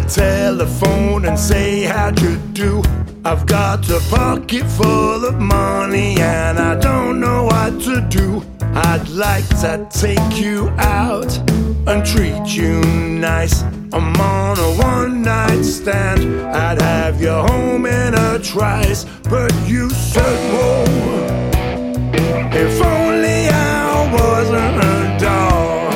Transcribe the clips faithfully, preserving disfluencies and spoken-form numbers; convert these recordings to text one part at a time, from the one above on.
telephone and say how'd you do. I've got a pocket full of money and I don't know what to do. I'd like to take you out and treat you nice. I'm on a one night stand, I'd have you home in a trice. But you said, whoa, if only I wasn't a dog.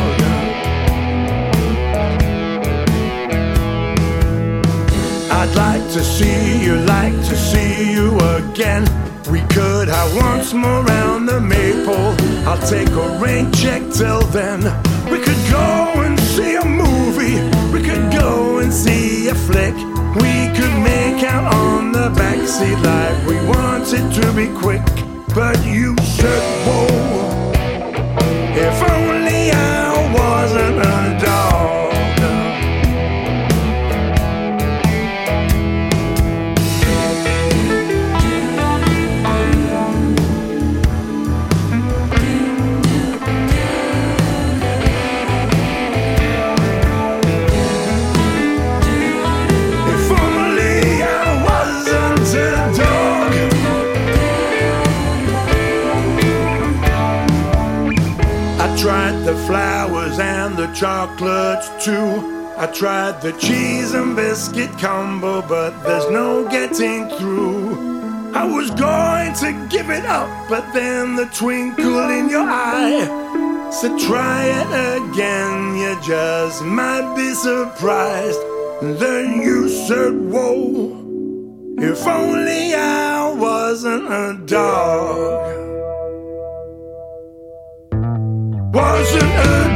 I'd like to see you, like to see you again. We could have once more round the maple. I'll take a rain check till then. We could go and see a movie. We could go and see a flick. We could make out on the backseat like we wanted to be quick. But you said, whoa, if only I wasn't a dog. I tried the flowers and the chocolates too. I tried the cheese and biscuit combo, but there's no getting through. I was going to give it up, but then the twinkle in your eye said try it again, you just might be surprised. And then you said, whoa, if only I wasn't a dog. Wasn't a